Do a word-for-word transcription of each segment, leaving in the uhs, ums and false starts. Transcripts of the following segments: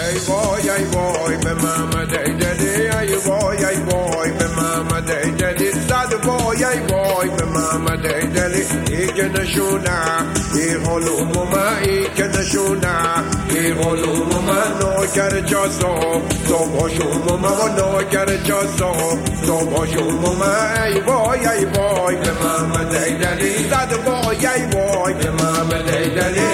ای وای ای وای به محمد ایدلی ای وای ای وای به محمد ایدلی صد وای ای وای به محمد ایدلی ای که نشونه ای علوم من ای که نشونه ای علوم من نوکر جاسو تو باشوم من و نوکر جاسو تو باشوم من ای وای ای وای به محمد ایدلی صد وای ای وای به محمد ایدلی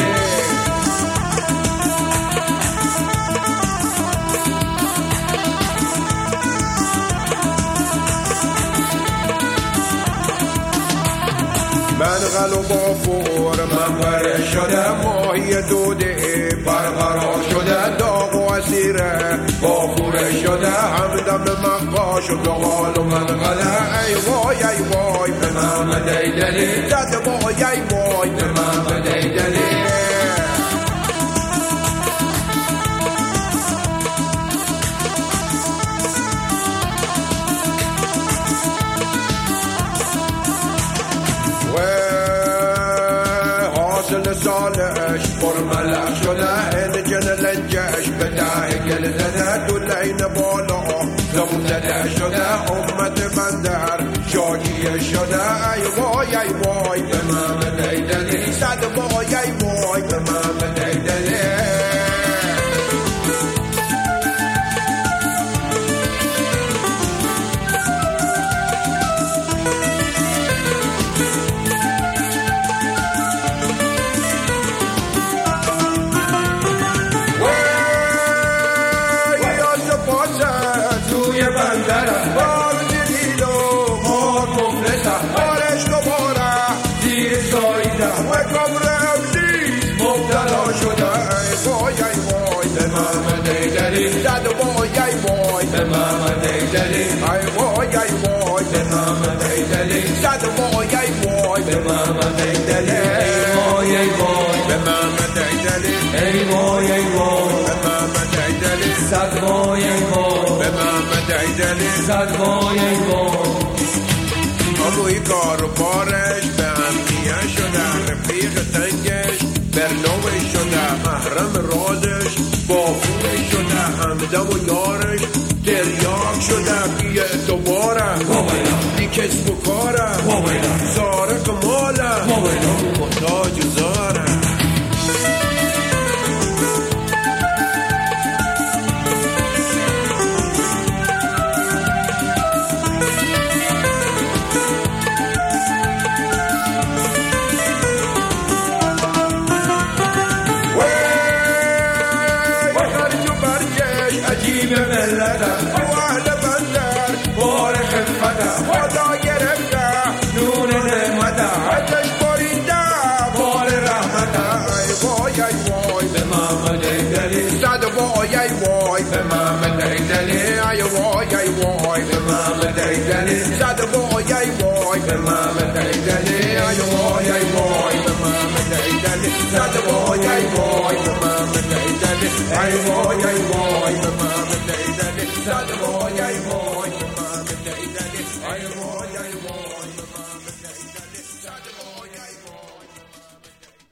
من غلو با فور من بره شده ماهی دوده برقرار شده داغ و اسیره با خوره شده همدم مقاش و دقال و منقله ای وای ای وای به محمد ایدلی زد وای ای وای به محمد ایدلی حاصل سالش برملق شده این جن لنجش به ده گل زده تو لین بالا زمون زده شده امت بندر شاکیه شده ای وای ای وای به محمد ایدلی صد وای ای وای به محمد ایدلی زد وای ای وای به محمد ایدلی ای وای ای وای به محمد ایدلی زد وای ای وای به محمد ایدلی ای وای ای وای به محمد ایدلی ای وای ای وای به محمد ایدلی زد وای ای وای به محمد ایدلی زد وای ای وای هموی کار و بارش به همگیه شده رفیق تنگش برنوه شده محرم رادش بافوه شده همدم و یارش تریاک شده بیه دوباره بی کسب و کاره زاره کماله محتاج زاره زد وای ای وای به محمد ایدلی ای وای ای وای به محمد ایدلی زد وای ای وای به محمد ایدلی ای وای ای وای به محمد ایدلی زد وای ای وای به محمد ایدلی ای وای ای وای به محمد ایدلی زد وای ای وای